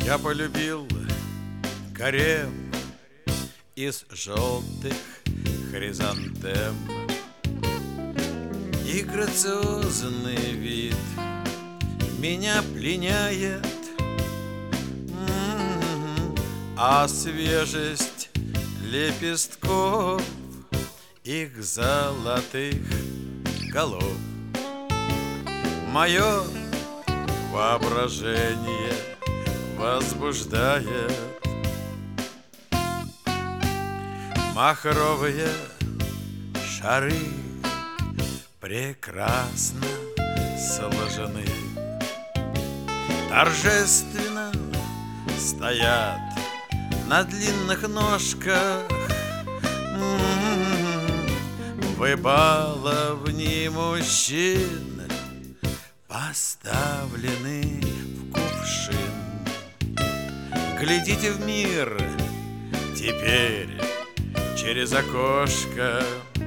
Я полюбил гарем из желтых хризантем, и грациозный вид меня пленяет, а свежесть лепестков их золотых голов мое воображение возбуждает. Махровые шары прекрасно сложены, торжественно стоят на длинных ножках. Вы баловни мужчин поставлены в кувшин. Глядите в мир теперь через окошко.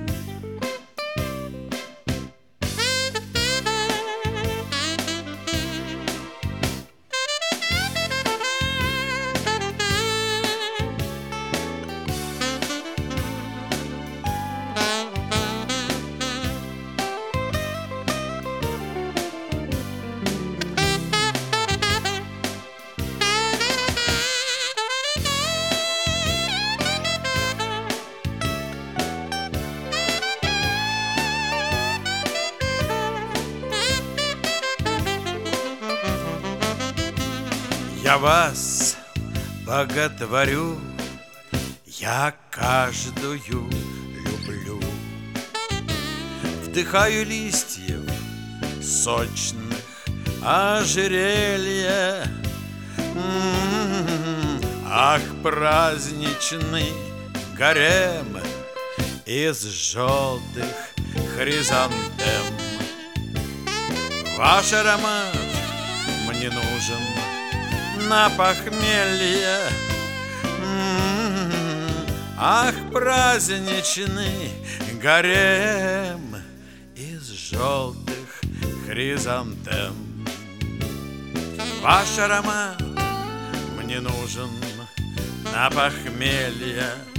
Я вас боготворю, я каждую люблю. Вдыхаю листьев сочных ожерелья. Ах, праздничный гарем из желтых хризантем. Ваш аромат мне нужен на похмелье. Ах, праздничный гарем из желтых хризантем. Ваш аромат мне нужен на похмелье.